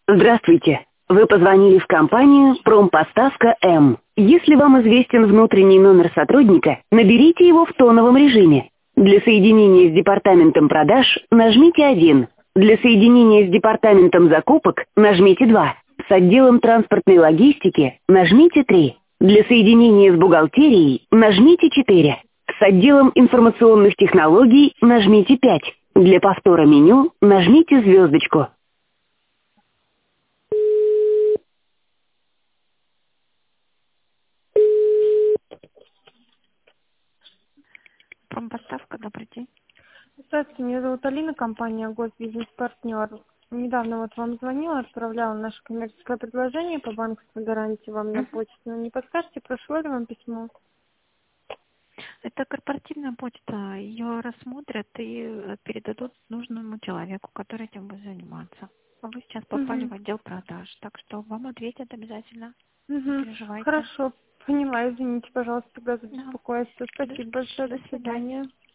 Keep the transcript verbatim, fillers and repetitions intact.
Здравствуйте. Вы позвонили в компанию «Промпоставка М». Если вам известен внутренний номер сотрудника, наберите его в тоновом режиме. Для соединения с департаментом продаж нажмите один. Для соединения с департаментом закупок нажмите два. С отделом транспортной логистики нажмите три. Для соединения с бухгалтерией нажмите четыре. С отделом информационных технологий нажмите пять. Для повтора меню нажмите звездочку. Промпоставка, добрый день. Здравствуйте, меня зовут Алина, компания «Госбизнес-партнер». Недавно вот вам звонила, отправляла наше коммерческое предложение по банковской гарантии вам на почту. Но не подскажете, прошло ли вам письмо? Это корпоративная почта. Ее рассмотрят и передадут нужному человеку, который этим будет заниматься. А вы сейчас попали Угу. в отдел продаж, так что вам ответят обязательно. Не Угу. переживайте. Хорошо, поняла, извините, пожалуйста, тогда за Да. беспокойство. До, Спасибо большое, до до свидания. свидания.